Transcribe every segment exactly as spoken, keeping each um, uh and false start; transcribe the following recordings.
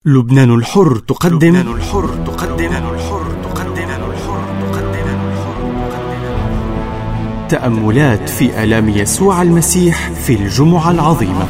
لبنان الحر تقدم لبنان الحر تقدم الحر تقدم الحر تقدم تأملات في آلام يسوع المسيح في الجمعة العظيمة.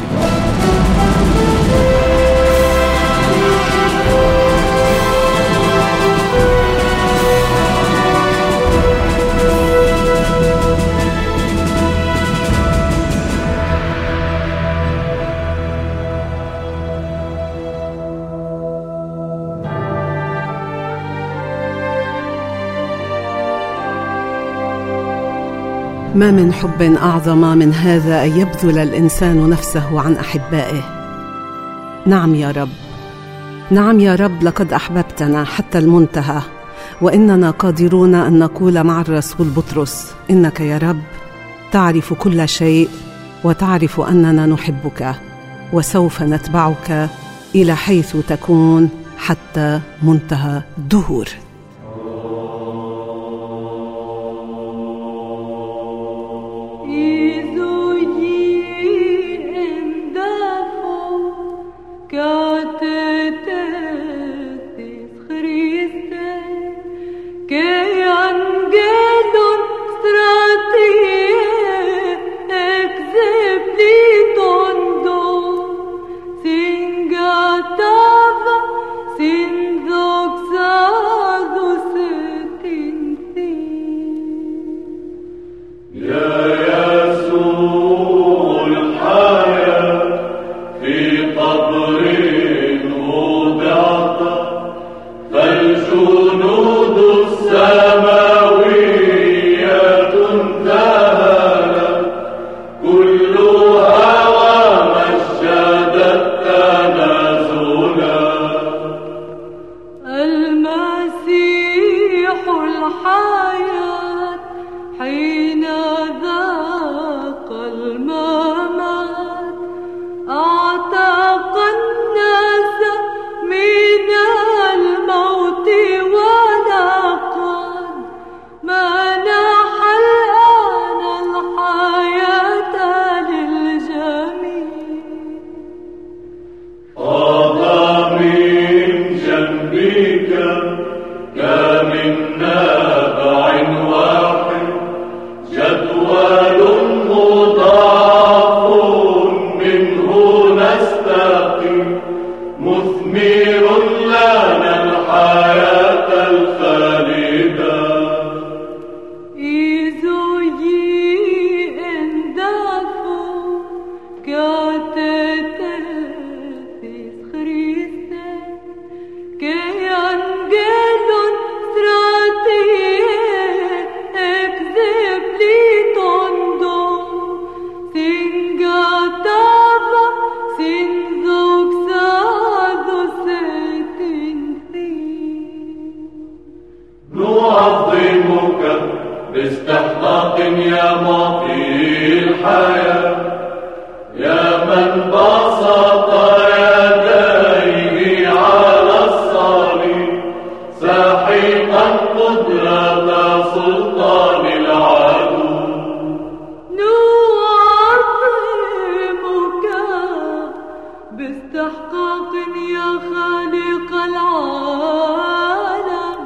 ما من حب أعظم من هذا أن يبذل الإنسان نفسه عن أحبائه. نعم يا رب، نعم يا رب، لقد أحببتنا حتى المنتهى، وإننا قادرون أن نقول مع الرسول بطرس: إنك يا رب تعرف كل شيء، وتعرف أننا نحبك، وسوف نتبعك إلى حيث تكون حتى منتهى الدهور. باستحقاق يا معطي الحياة، يا من بسط يديه على الصليب ساحقا قدرة سلطان العدو. نعظمك باستحقاق يا خالق العالم،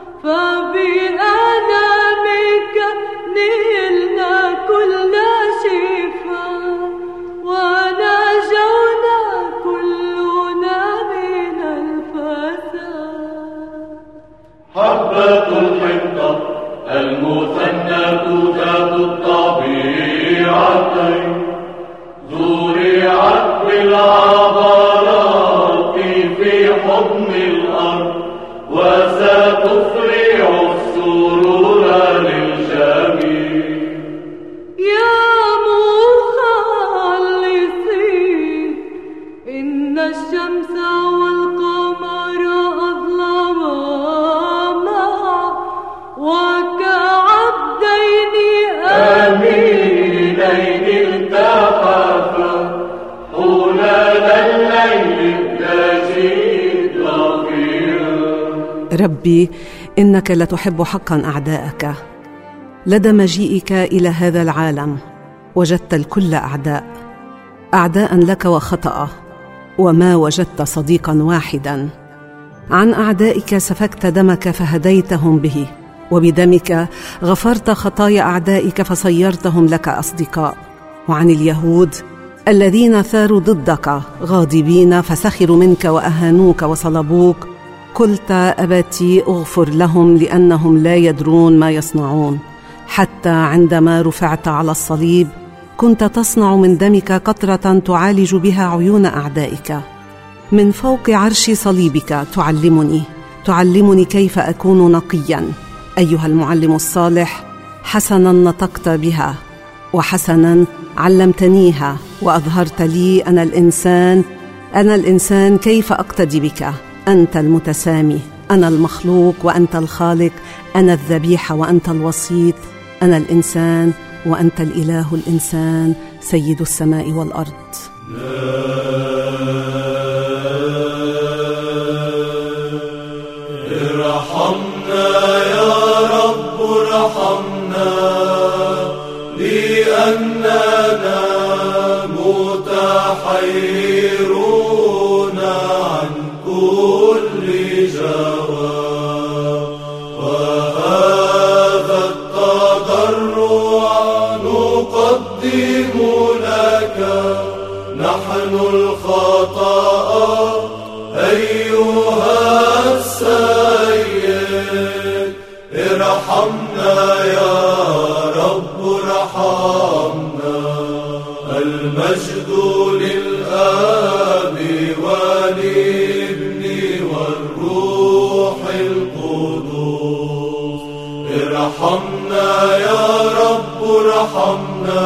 فبألمك نلنا كل شفاء، ونجونا كلنا من الفساد. حبة الحنطة المثنى ذات الطبيعتين زرعت بالعبرات في حضن الأرض، وستفرع السرور للجميع. يا مخلصي، إن الشمس والقمر أظلما معا، وكعبدين أمينين التحفا حلال الليل الدجيد رفيعا. ربي، إنك لتحب حقا أعداءك. لدى مجيئك إلى هذا العالم وجدت الكل أعداء، أعداء لك وخطأ، وما وجدت صديقا واحدا. عن أعدائك سفكت دمك فهديتهم به، وبدمك غفرت خطايا أعدائك فصيرتهم لك أصدقاء. وعن اليهود الذين ثاروا ضدك غاضبين فسخروا منك وأهانوك وصلبوك، قلت أبتي أغفر لهم لأنهم لا يدرون ما يصنعون. حتى عندما رفعت على الصليب كنت تصنع من دمك قطرة تعالج بها عيون أعدائك. من فوق عرش صليبك تعلمني تعلمني كيف أكون نقيا. أيها المعلم الصالح، حسنا نطقت بها وحسنا علمتنيها، وأظهرت لي أنا الإنسان أنا الإنسان كيف أقتدي بك. أنت المتسامي، أنا المخلوق وأنت الخالق، أنا الذبيحة وأنت الوسيط، أنا الإنسان وأنت الإله الإنسان، سيد السماء والأرض. ارحمنا يا رب ارحمنا، لأننا متحيرون عن كل جواب، وهذا التضرع نقدم لك نحن الخطأ أيها السيد. ارحمنا يا رب ارحمنا. المجد للآب والابن والروح القدوس. ارحمنا يا رب ارحمنا،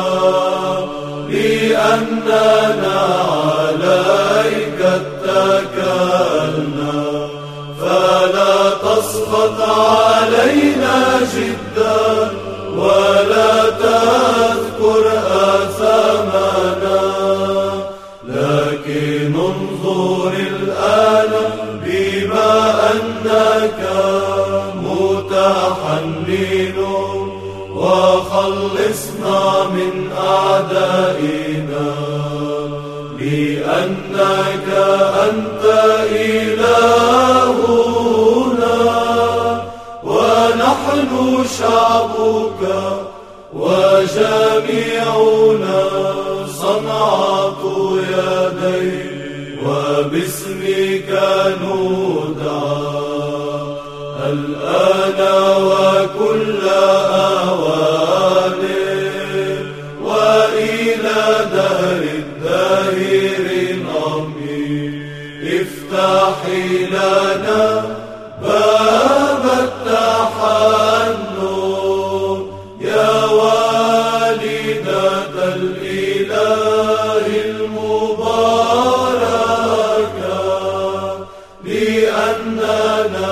لأننا عليك اتكلنا، فلا تسخط علينا جدا ولا تذكر آثامنا، لكن انظر الآن بما أنك متحنن، وخلصنا من أعدائنا، لأنك أنت إلهنا ونحن شعبك، وجميعنا صنعة يديك، وباسمك ندعى الآن وكل أوان وإلى دهر الداهرين. آمين. افتحي لنا باب التحنن يا والدة الإله المباركة، لأننا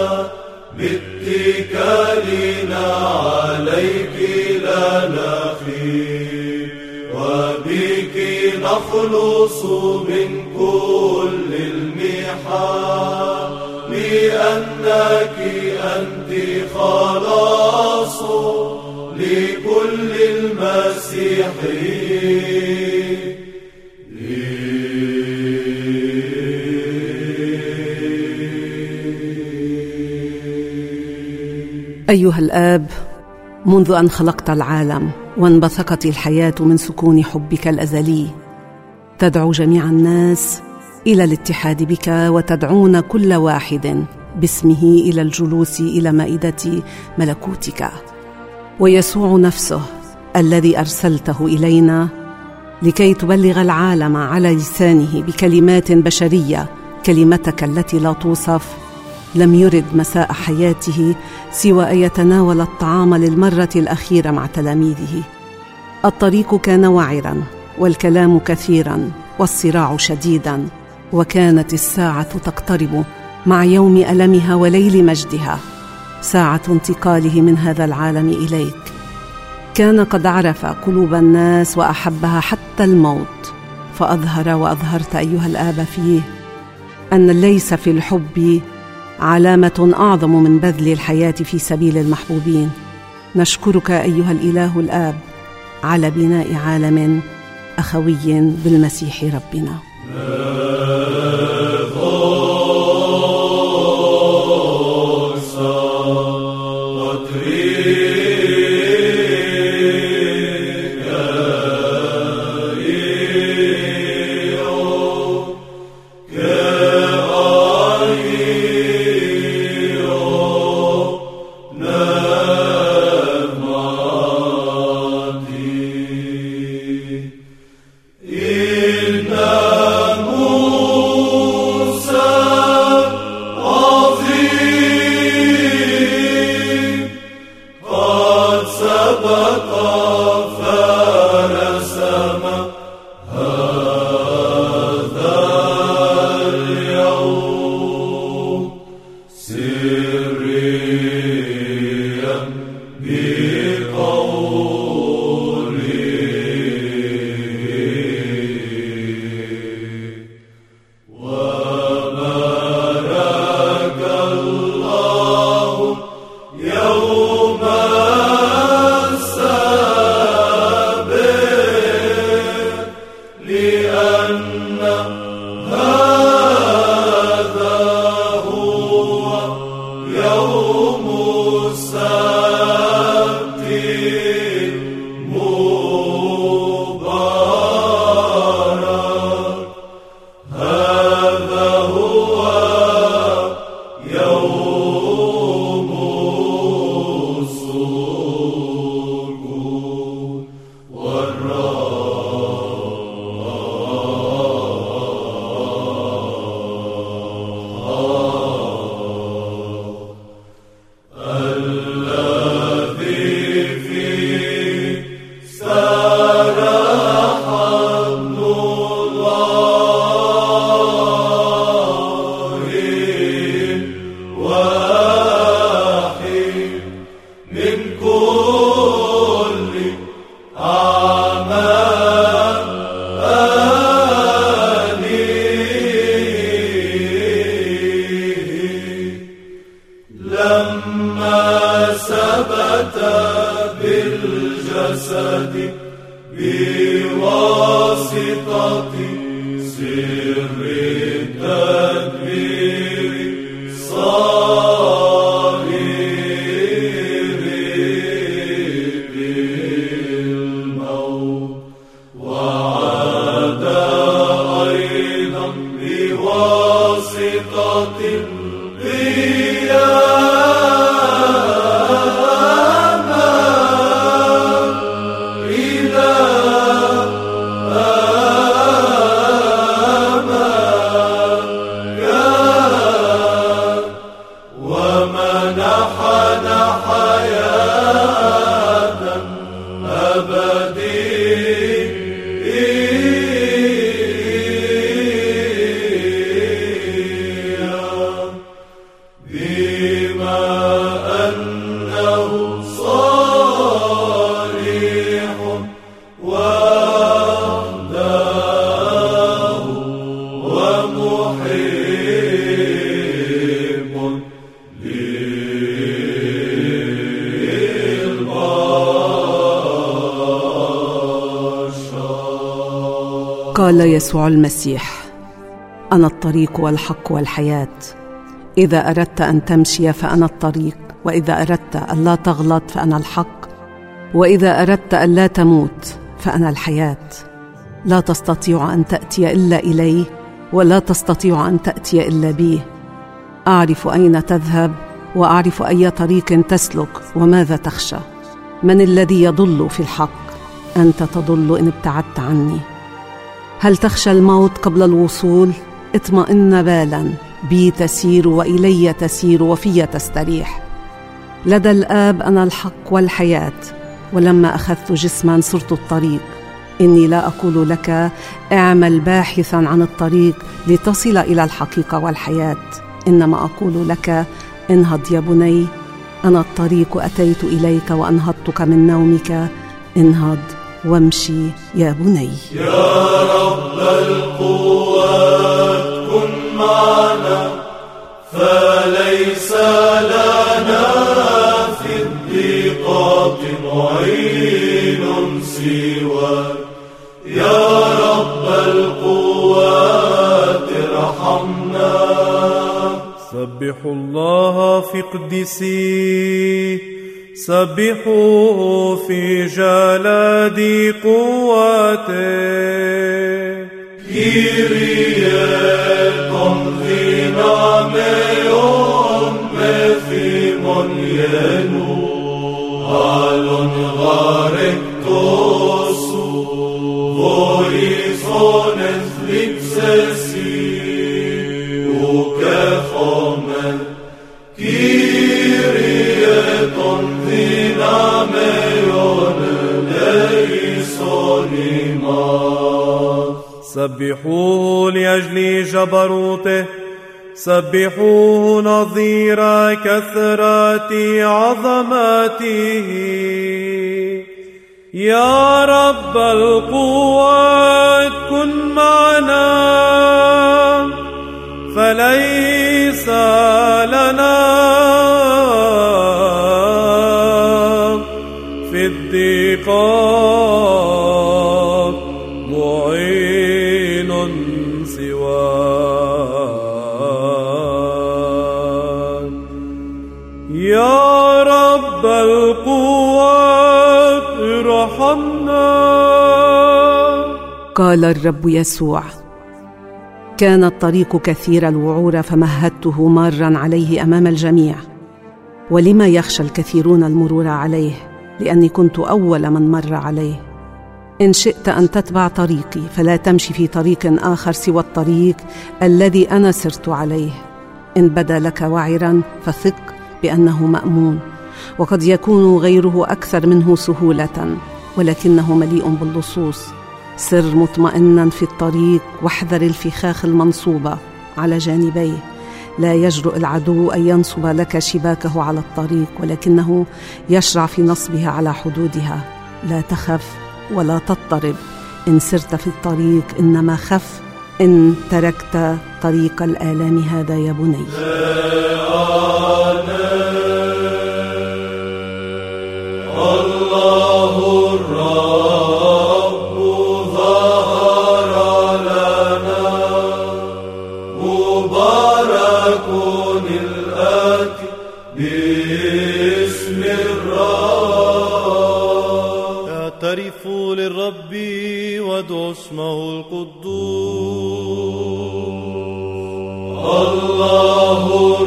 باتكالنا عليك لا نخيب، وبك نخلص من كل المحن، لأنك أنت خلاص لكل المسيحيين. أيها الآب، منذ أن خلقت العالم وانبثقت الحياة من سكون حبك الأزلي، تدعو جميع الناس إلى الاتحاد بك، وتدعون كل واحد باسمه إلى الجلوس إلى مائدة ملكوتك. ويسوع نفسه الذي أرسلته إلينا لكي تبلغ العالم على لسانه بكلمات بشرية كلمتك التي لا توصف، لم يرد مساء حياته سوى أن يتناول الطعام للمرة الأخيرة مع تلاميذه. الطريق كان وعرا والكلام كثيرا والصراع شديدا، وكانت الساعة تقترب مع يوم ألمها وليل مجدها، ساعة انتقاله من هذا العالم إليك. كان قد عرف قلوب الناس وأحبها حتى الموت، فأظهر وأظهرت أيها الآب فيه أن ليس في الحب علامة أعظم من بذل الحياة في سبيل المحبوبين. نشكرك أيها الإله الآب على بناء عالم أخوي بالمسيح ربنا. قال يسوع المسيح: أنا الطريق والحق والحياة، إذا أردت أن تمشي فأنا الطريق، وإذا أردت أن لا تغلط فأنا الحق، وإذا أردت أن لا تموت فأنا الحياة. لا تستطيع أن تأتي إلا إليه، ولا تستطيع أن تأتي إلا بي. أعرف أين تذهب، وأعرف أي طريق تسلك، وماذا تخشى. من الذي يضل في الحق؟ أنت تضل إن ابتعدت عني. هل تخشى الموت قبل الوصول؟ اطمئن بالا، بي تسير وإلي تسير وفي تستريح. لدى الآب أنا الحق والحياة، ولما أخذت جسما صرت الطريق. إني لا أقول لك اعمل باحثا عن الطريق لتصل إلى الحقيقة والحياة، إنما أقول لك انهض يا بني، أنا الطريق أتيت إليك وأنهضتك من نومك. انهض وامشي يا بني. يا رب القوات كن معنا، فليس لنا في الضيقات معين سواك. يا رب القوات سبحوا الله في قدسيه، سبحوه في جلاد قوته. Kyrie ton dinameon methimon yenu, alon garektosu, voisones lipsesi, ukechomen. Kyrie ton dinameon leisonimas. سبحوه لأجل جبروته، سبحوه نظير كثرة عظمته. يا رب القوات كن معنا، فليس لنا في الضيقات معين سواك. يا رب القوات ارحمنا. قال الرب يسوع: كان الطريق كثير الوعور فمهدته مارا عليه أمام الجميع. ولما يخشى الكثيرون المرور عليه؟ لأني كنت أول من مر عليه. إن شئت أن تتبع طريقي فلا تمشي في طريق آخر سوى الطريق الذي أنا سرت عليه. إن بدا لك وعرا فثق بأنه مأمون، وقد يكون غيره أكثر منه سهولة، ولكنه مليء باللصوص. سر مطمئنا في الطريق، واحذر الفخاخ المنصوبة على جانبيه. لا يجرؤ العدو أن ينصب لك شباكه على الطريق، ولكنه يشرع في نصبها على حدودها. لا تخف ولا تضطرب إن سرت في الطريق، إنما خف إن تركت طريق الآلام هذا يا بني. الله الرب ظهر لنا، مبارك الآتي باسم الرب. اعترفوا للرب وادعوا اسمه القدوس. الله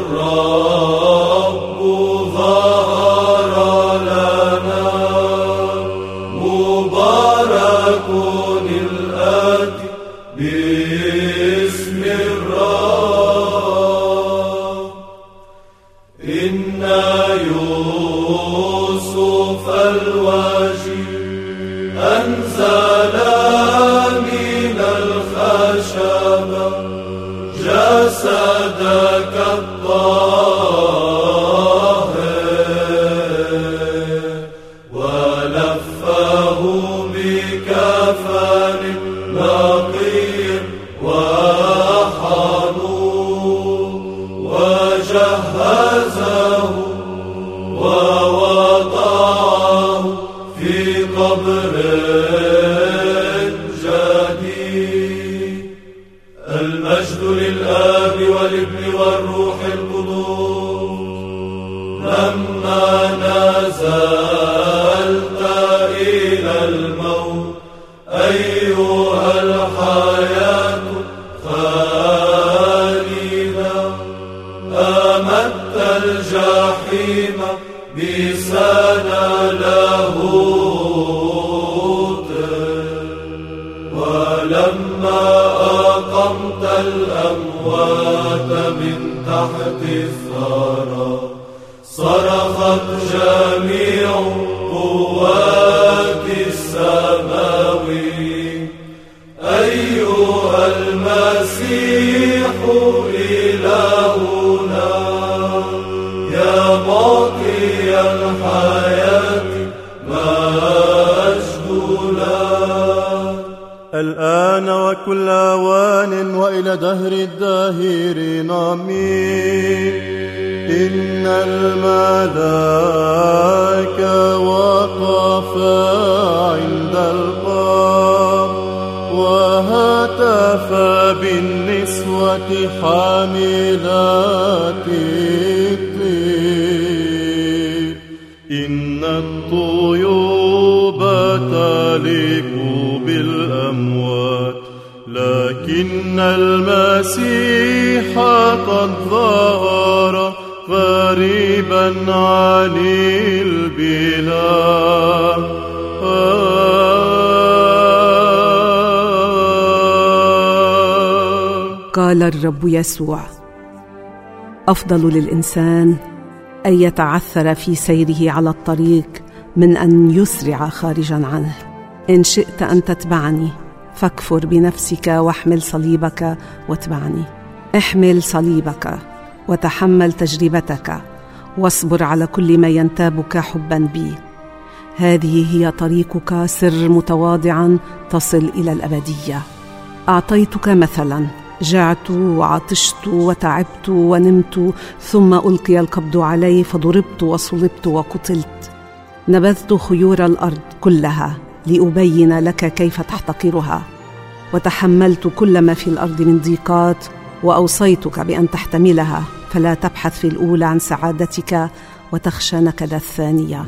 الرب ظهر لنا، مبارك الآتي باسم الرب. إن يوسف الوجيه أنزل من الخشبة جسدك الطاهر، ولفه بكفن نقي وحنون، وجهزه ووضعه في قبر جديد. المجد للآب والابن والروح القدوس. لما نزلت إلى الموت أيها الحياة خالدة، أمت الجحيم بسنة لاهوت، ولما أقمت الأموات من تحت الثرى صرخت جميع قوات السماوي أيها المسيح إلهنا، يا معطي الحياة مجد لك. الآن وكل آوان وإلى دهر الداهرين آمين. إن الملائكة وقفا عند الباب وهتف بالنسوة حاملات الطيب. إن الطيوب تليق بالأموات، لكن المسيح قد ظهر غريبا عن البلاد. قال الرب يسوع: أفضل للإنسان أن يتعثر في سيره على الطريق من أن يسرع خارجا عنه. إن شئت أن تتبعني فاكفر بنفسك واحمل صليبك واتبعني. احمل صليبك وتحمل تجربتك واصبر على كل ما ينتابك حبا بي. هذه هي طريقك، سر متواضعا تصل إلى الأبدية. أعطيتك مثلا: جعت وعطشت وتعبت ونمت، ثم ألقي القبض علي فضربت وصلبت وقتلت. نبذت خيور الأرض كلها لأبين لك كيف تحتقرها، وتحملت كل ما في الأرض من ضيقات، وأوصيتك بأن تحتملها، فلا تبحث في الأولى عن سعادتك وتخشى نكد الثانية.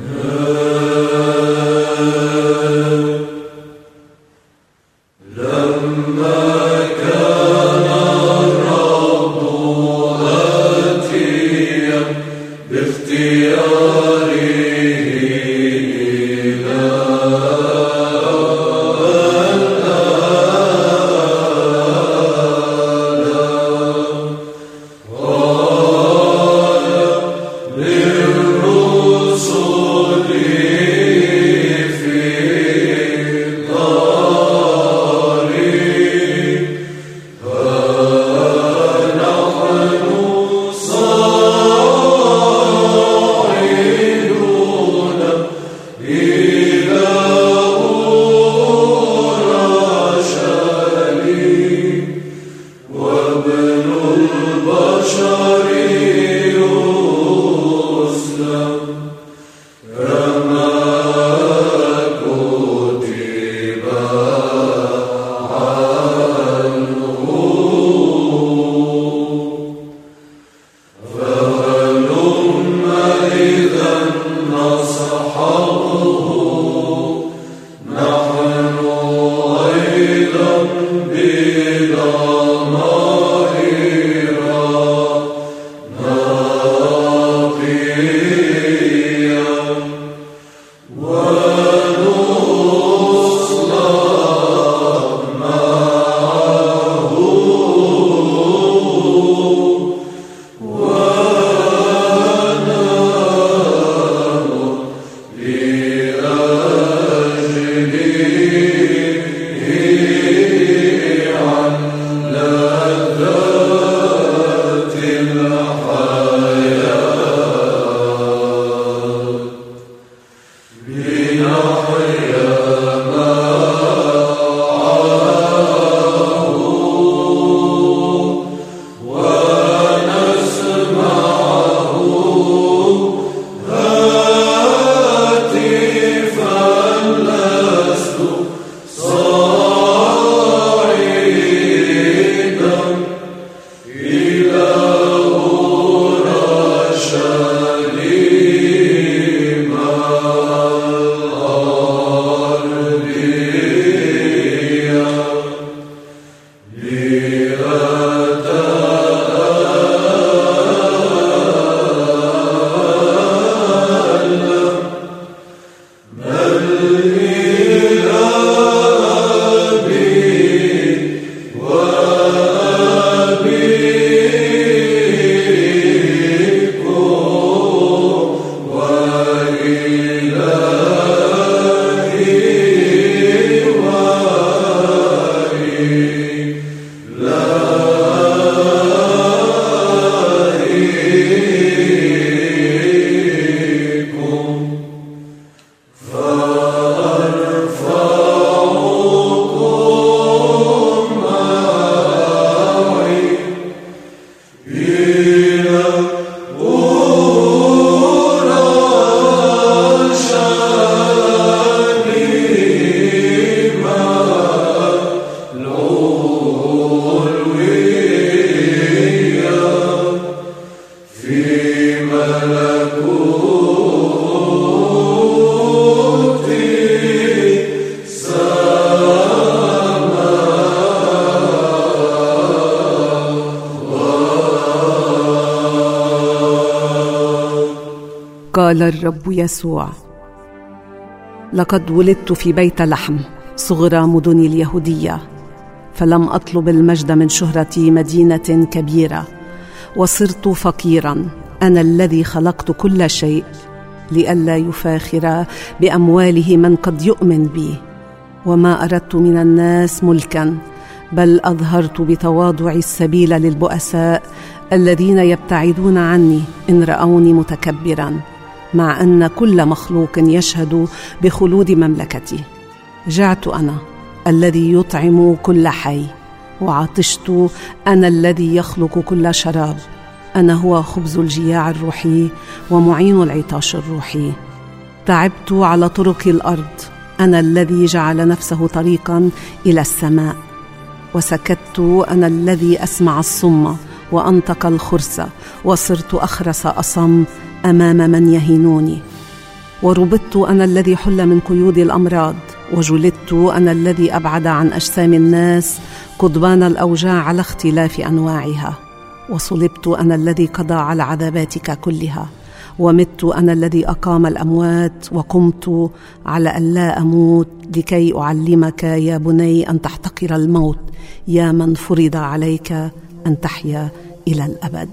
قال الرب يسوع: لقد ولدت في بيت لحم صغرى مدن اليهودية، فلم أطلب المجد من شهرة مدينة كبيرة، وصرت فقيرا أنا الذي خلقت كل شيء، لئلا يفاخر بأمواله من قد يؤمن بي. وما أردت من الناس ملكا، بل أظهرت بتواضعي السبيل للبؤساء الذين يبتعدون عني إن رأوني متكبرا، مع أن كل مخلوق يشهد بخلود مملكتي. جعت أنا الذي يطعم كل حي، وعطشت أنا الذي يخلق كل شراب. أنا هو خبز الجياع الروحي ومعين العطاش الروحي. تعبت على طرق الأرض، أنا الذي جعل نفسه طريقا إلى السماء. وسكت أنا الذي أسمع الصم وأنطق الخرس، وصرت أخرس أصم أمام من يهينوني. وربطت أنا الذي حل من قيود الأمراض، وجلدت أنا الذي أبعد عن أجسام الناس قضبان الأوجاع على اختلاف أنواعها. وصلبت أنا الذي قضى على عذاباتك كلها، ومت أنا الذي أقام الأموات، وقمت على أن لا أموت، لكي أعلمك يا بني أن تحتقر الموت، يا من فرض عليك أن تحيا إلى الأبد.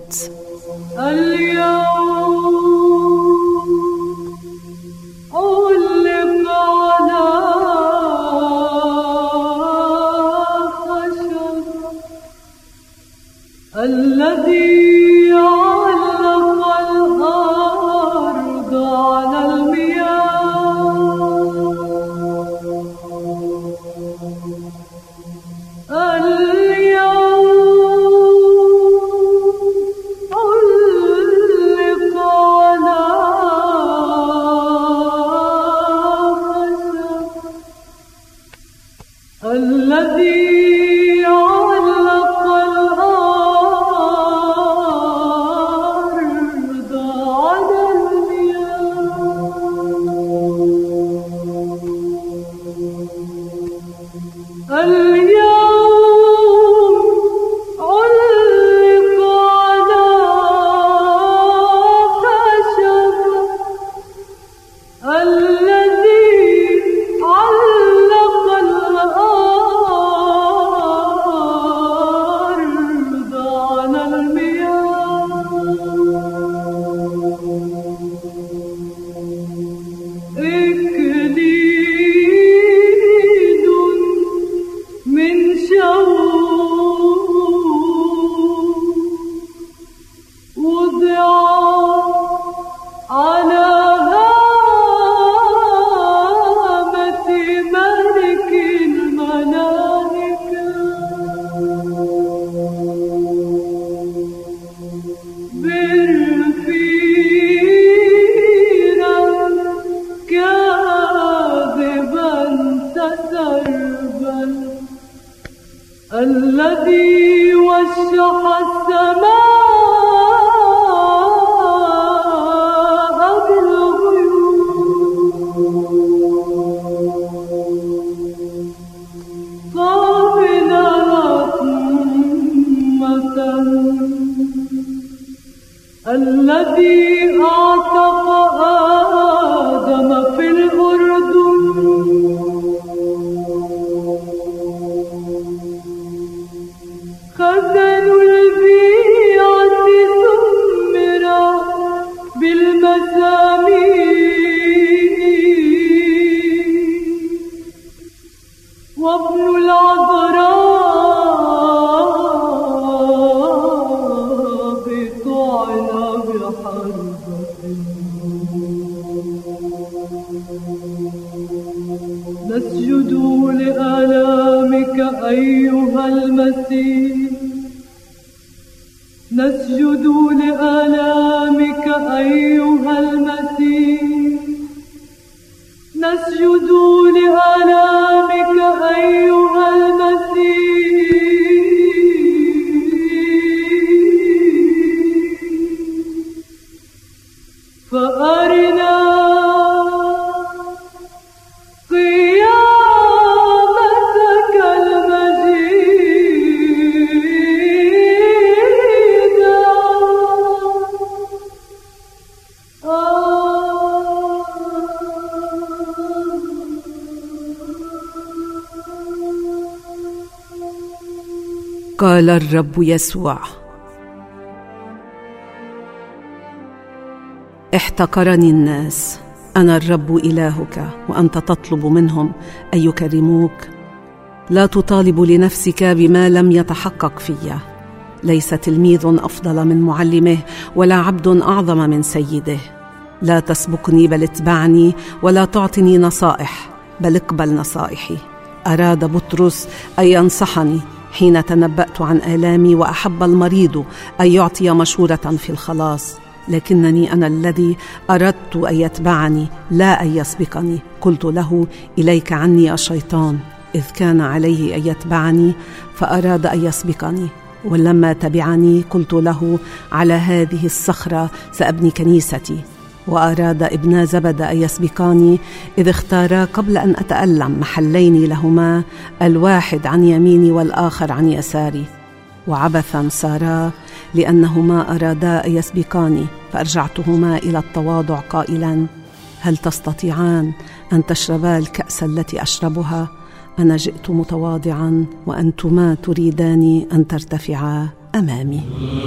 اليوم علق على خشب الذي علق الأرض على المياه. اليوم علق على خشب الذي الذي وشح السماء بالغيوم قابل رحمة، الذي أعتق آدم في الأردن خزن البيعة ثمر بالمزامير، وابن العذراء طعن بحربة. نسجد لآلامك أيها المسيح، نسجد لآلامك أيها المسيح، نسجد لآلامك أيها المسيح. فأرنا قيامتك المجيدة. قال الرب يسوع: احتقرني الناس، أنا الرب إلهك، وأنت تطلب منهم أن يكرموك. لا تطالب لنفسك بما لم يتحقق فيه. ليس تلميذ أفضل من معلمه، ولا عبد أعظم من سيده. لا تسبقني بل اتبعني، ولا تعطني نصائح بل اقبل نصائحي. أراد بطرس أن ينصحني حين تنبأت عن آلامي، وأحب المريض أن يعطي مشورة في الخلاص، لكنني أنا الذي أردت أن يتبعني لا أن يسبقني. قلت له: إليك عني الشيطان، إذ كان عليه أن يتبعني فأراد أن يسبقني. ولما تبعني قلت له: على هذه الصخرة سأبني كنيستي. وأراد ابن زبد أن يسبقاني، إذ اختارا قبل أن أتألم محلين لهما، الواحد عن يميني والآخر عن يساري. وعبثا صارا، لأنهما أرادا أن يسبقاني. فأرجعتهما إلى التواضع قائلا: هل تستطيعان أن تشربا الكأس التي أشربها؟ أنا جئت متواضعا، وأنتما تريدان أن ترتفعا أمامي.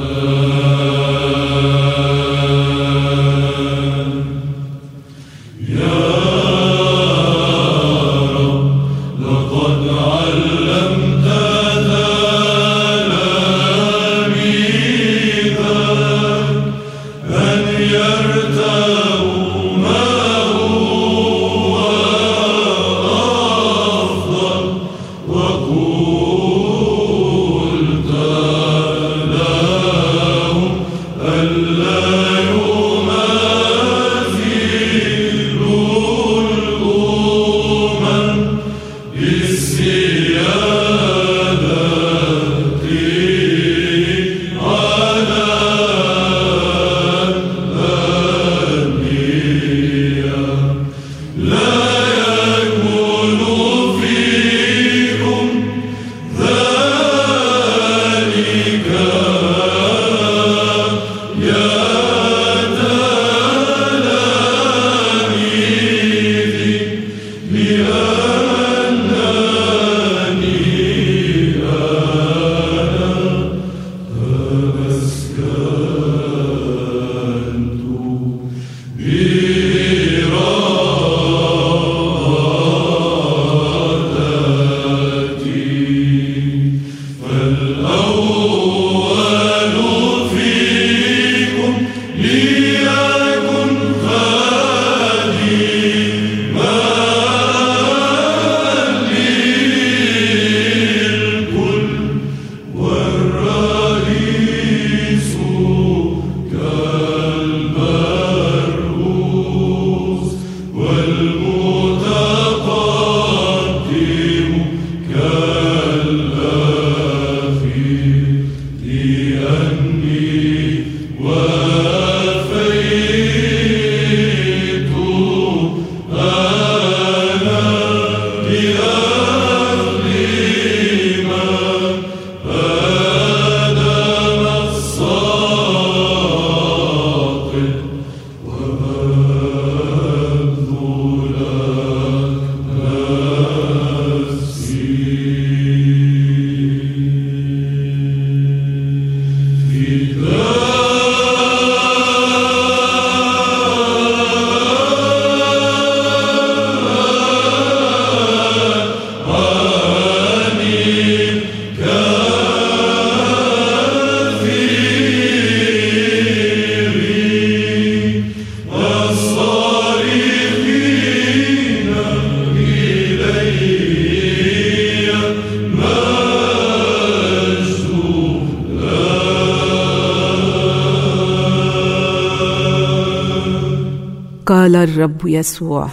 قال الرب يسوع: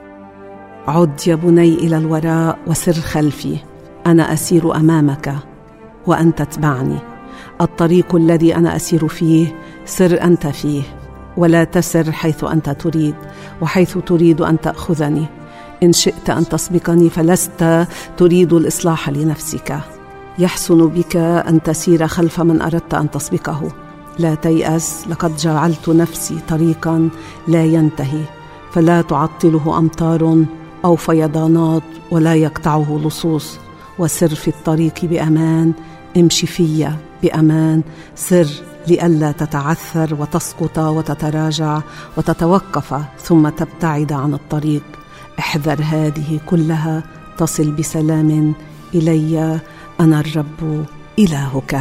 عد يا بني إلى الوراء وسر خلفي، أنا أسير أمامك وأنت تتبعني. الطريق الذي أنا أسير فيه سر أنت فيه، ولا تسر حيث أنت تريد وحيث تريد أن تأخذني. إن شئت أن تسبقني فلست تريد الإصلاح لنفسك. يحسن بك أن تسير خلف من أردت أن تسبقه. لا تيأس، لقد جعلت نفسي طريقا لا ينتهي، فلا تعطله أمطار أو فيضانات ولا يقطعه لصوص. وسر في الطريق بأمان، امشي في بأمان، سر لئلا تتعثر وتسقط وتتراجع وتتوقف ثم تبتعد عن الطريق. احذر هذه كلها تصل بسلام إلي، أنا الرب إلهك.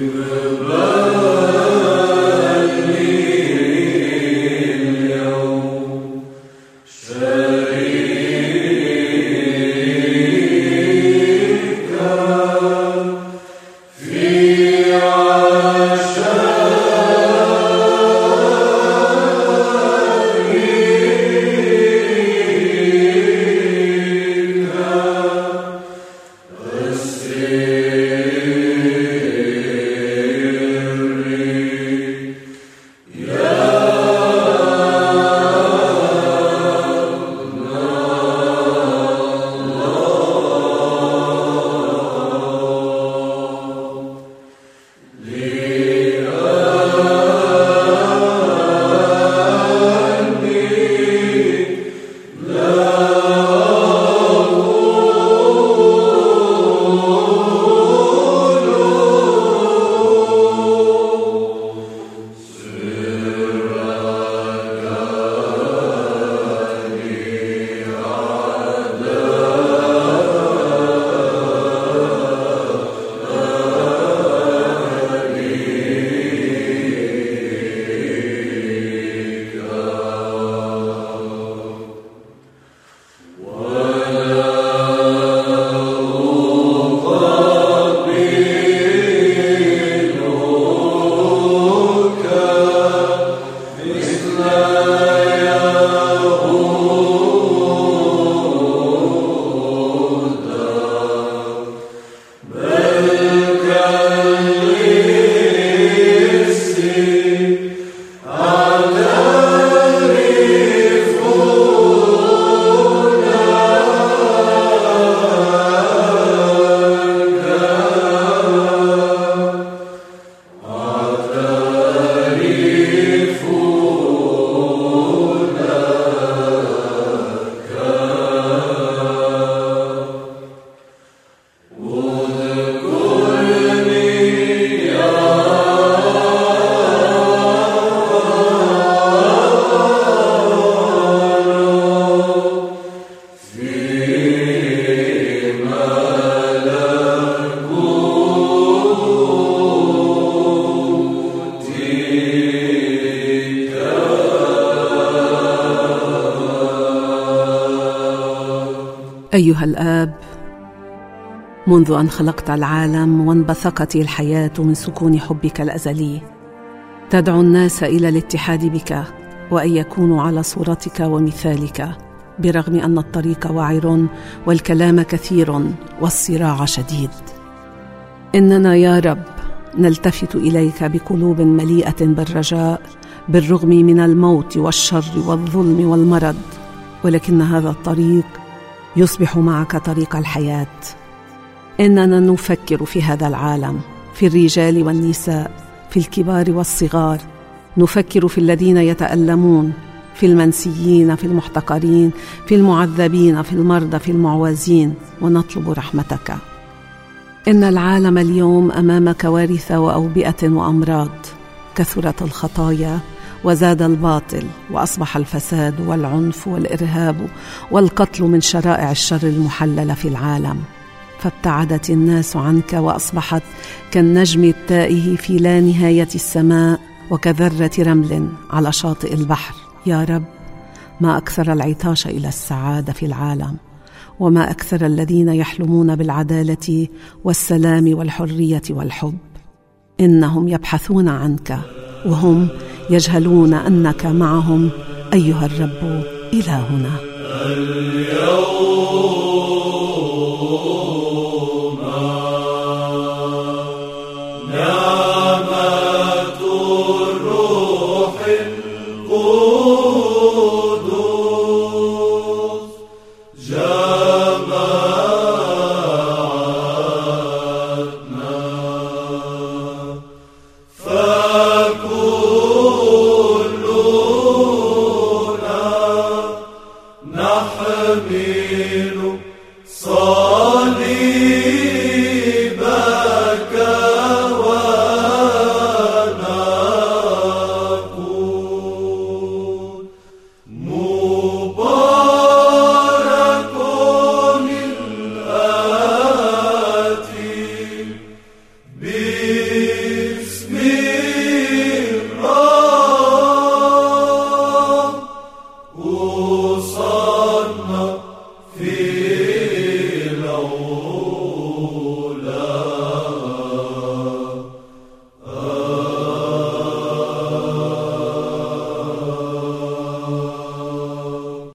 أيها الآب، منذ أن خلقت العالم وانبثقت الحياة من سكون حبك الأزلي، تدعو الناس إلى الاتحاد بك وأن يكونوا على صورتك ومثالك، برغم أن الطريق وعر والكلام كثير والصراع شديد. إننا يا رب نلتفت إليك بقلوب مليئة بالرجاء، بالرغم من الموت والشر والظلم والمرض، ولكن هذا الطريق يصبح معك طريق الحياة. إننا نفكر في هذا العالم، في الرجال والنساء، في الكبار والصغار، نفكر في الذين يتألمون، في المنسيين، في المحتقرين، في المعذبين، في المرضى، في المعوزين، ونطلب رحمتك. إن العالم اليوم أمام كوارث وأوبئة وأمراض، كثرت الخطايا وزاد الباطل، وأصبح الفساد والعنف والإرهاب والقتل من شرائع الشر المحللة في العالم، فابتعدت الناس عنك وأصبحت كالنجم التائه في لا نهاية السماء وكذرة رمل على شاطئ البحر. يا رب، ما أكثر العطاش إلى السعادة في العالم، وما أكثر الذين يحلمون بالعدالة والسلام والحرية والحب. إنهم يبحثون عنك وهم يجهلون أنك معهم أيها الرب إلهنا. اليوم نعمة الروح القدس Oh